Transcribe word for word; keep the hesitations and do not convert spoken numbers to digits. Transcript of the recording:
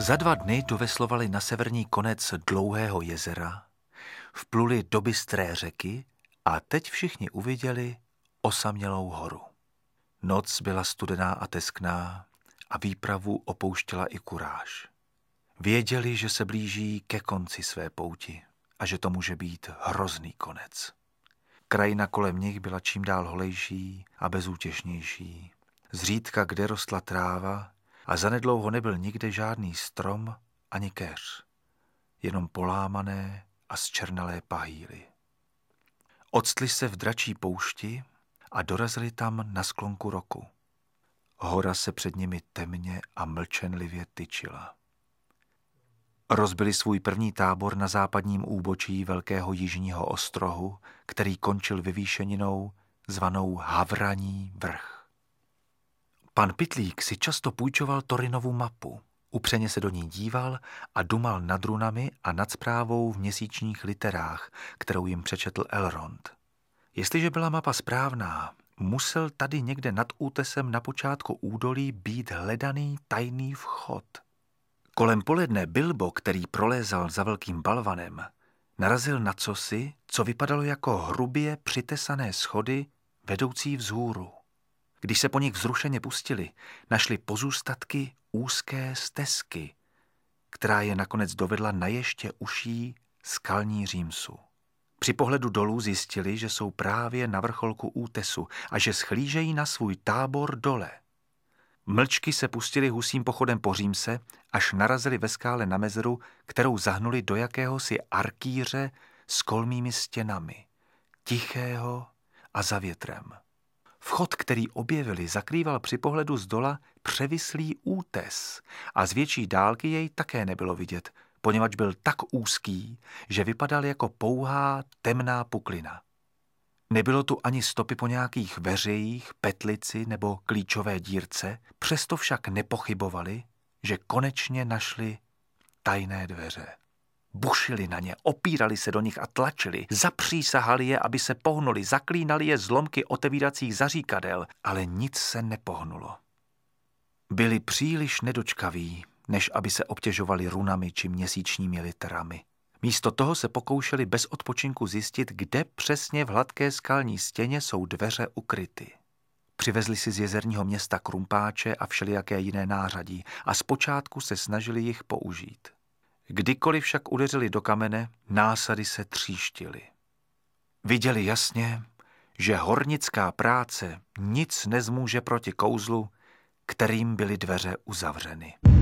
Za dva dny doveslovali na severní konec dlouhého jezera, vpluli do bystré řeky a teď všichni uviděli osamělou horu. Noc byla studená a teskná a výpravu opouštěla i kuráž. Věděli, že se blíží ke konci své pouti a že to může být hrozný konec. Krajina kolem nich byla čím dál holejší a bezútěšnější. Zřídka kde rostla tráva a zanedlouho nebyl nikde žádný strom ani keř, jenom polámané a zčernalé pahýly. Octli se v dračí poušti a dorazili tam na sklonku roku. Hora se před nimi temně a mlčenlivě tyčila. Rozbili svůj první tábor na západním úbočí velkého jižního ostrohu, který končil vyvýšeninou zvanou Havraní vrch. Pan Pytlík si často půjčoval Torinovu mapu, upřeně se do ní díval a dumal nad runami a nad zprávou v měsíčních literách, kterou jim přečetl Elrond. Jestliže byla mapa správná, musel tady někde nad útesem na počátku údolí být hledaný tajný vchod. Kolem poledne Bilbo, který prolézal za velkým balvanem, narazil na cosi, co vypadalo jako hrubě přitesané schody vedoucí vzhůru. Když se po nich vzrušeně pustili, našli pozůstatky úzké stezky, která je nakonec dovedla na ještě uší skalní římsu. Při pohledu dolů zjistili, že jsou právě na vrcholku útesu a že schlížejí na svůj tábor dole. Mlčky se pustili husím pochodem po římse, až narazili ve skále na mezeru, kterou zahnuli do jakéhosi arkýře s kolmými stěnami, tichého a za větrem. Vchod, který objevili, zakrýval při pohledu zdola převislý útes a z větší dálky jej také nebylo vidět, poněvadž byl tak úzký, že vypadal jako pouhá temná puklina. Nebylo tu ani stopy po nějakých veřejích, petlici nebo klíčové dírce, přesto však nepochybovali, že konečně našli tajné dveře. Bušili na ně, opírali se do nich a tlačili, zapřísahali je, aby se pohnuli, zaklínali je zlomky otevíracích zaříkadel, ale nic se nepohnulo. Byli příliš nedočkaví, než aby se obtěžovali runami či měsíčními literami. Místo toho se pokoušeli bez odpočinku zjistit, kde přesně v hladké skalní stěně jsou dveře ukryty. Přivezli si z jezerního města krumpáče a všelijaké jiné nářadí a zpočátku se snažili jich použít. Kdykoliv však udeřili do kamene, násady se tříštily. Viděli jasně, že hornická práce nic nezmůže proti kouzlu, kterým byly dveře uzavřeny.